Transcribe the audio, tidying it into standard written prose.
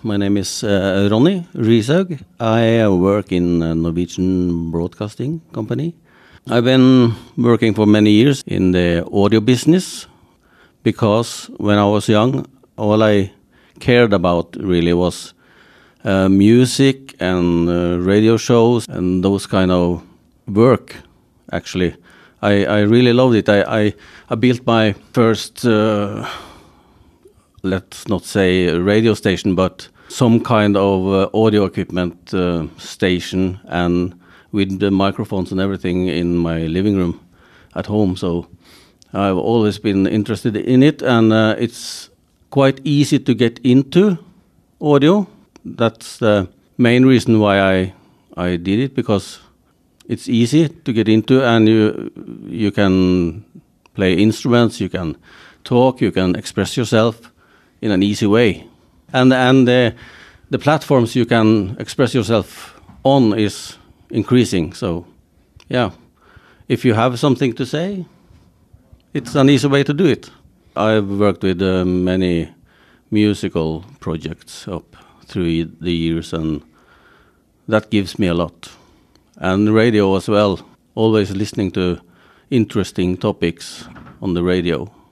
My name is Ronny Rishaug. I work in a Norwegian broadcasting company. I've been working for many years in the audio business because when I was young, all I cared about really was music and radio shows and those kind of work, actually. I really loved it. I built my first, let's not say radio station, but some kind of audio equipment station, and with the microphones and everything in my living room at home. So I've always been interested in it, and it's quite easy to get into audio. That's the main reason why I did it, because it's easy to get into, and you can play instruments, you can talk, you can express yourself in an easy way. And the platforms you can express yourself on is increasing. So, yeah, if you have something to say, it's an easy way to do it. I've worked with many musical projects up through the years, and that gives me a lot. And radio as well, always listening to interesting topics on the radio.